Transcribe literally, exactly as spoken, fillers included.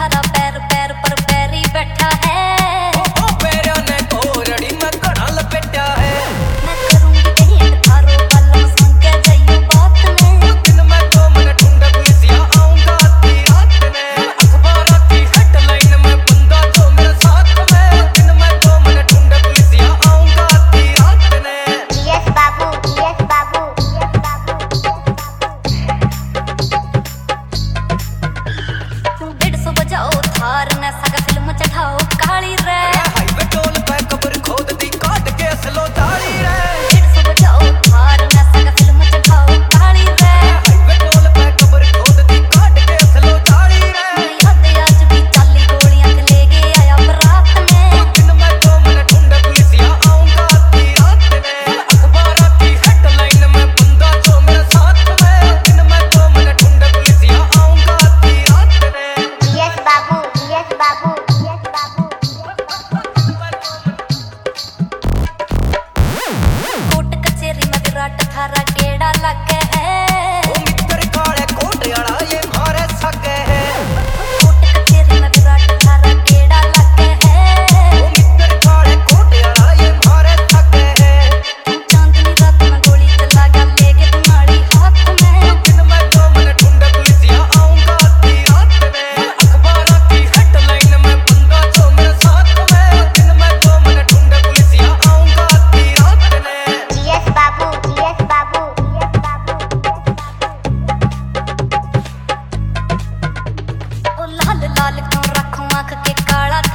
थारा पैर पैर पर पैरी बैठा है। ओ पैर ने कोरड़ी में घड़ा लपेटा है। मैं करूंगी कहीं थारो वाला संग जाइयो बात में। दिन में तो मन ढूंढ पुलिसिया आऊंगा आधी रात में। अखबार की हेडलाइन में बंदा जो मेरे साथ में। दिन में तो मन ढूंढ पुलिसिया आऊंगा आधी रात में। यस बाबू यस बाबू यस बाबू तुम डेढ़ सौ बजाओ थार ने सगा फिल्म चढ़ाओ काली रे। हाईवे टोल पे कब्र खोद दी काट के असलो दाढ़ी रे। डेढ़ सौ बजाओ थार ने सगा फिल्म चढ़ाओ काली रे। हाईवे टोल पे कब्र खोद दी काट के असलो दाढ़ी रे। याद आज भी चाली गोलियां ते ले गए आया बरात में। दिन में तो मन ढूंढ पुलिसिया आऊंगा आधी रात में। अखबार की हेडलाइन में बंदा जो मेरे साथ में। दिन में तो मन ढूंढ पुलिसिया आऊंगा आधी रात में। यस बाबू यस बाबू यस बाबू कोर्ट कचेरी में विराट थारा गेड़ा लगे है। ओ मित्र काले कोट वाला ये मारे सके है। कोर्ट कचेरी में विराट थारा गेड़ा लगे है। ओ मित्र काले कोट वाला ये मारे सके है। तुम चांदनी रात में गोली चला गया ले गए तुम्हारी हाथ में। दिन में तो मन ढूंढ पुलिसिया आऊंगा आधी रात में। अखबार की हेडलाइन में बंदा जो मेरे साथ में। दिन में तो मन ढूंढ पुलिसिया आऊंगा आधी रात में। यस बाबू यस बाबू यस बाबू ओ लाल लाल क्यों रखूं आंख के काला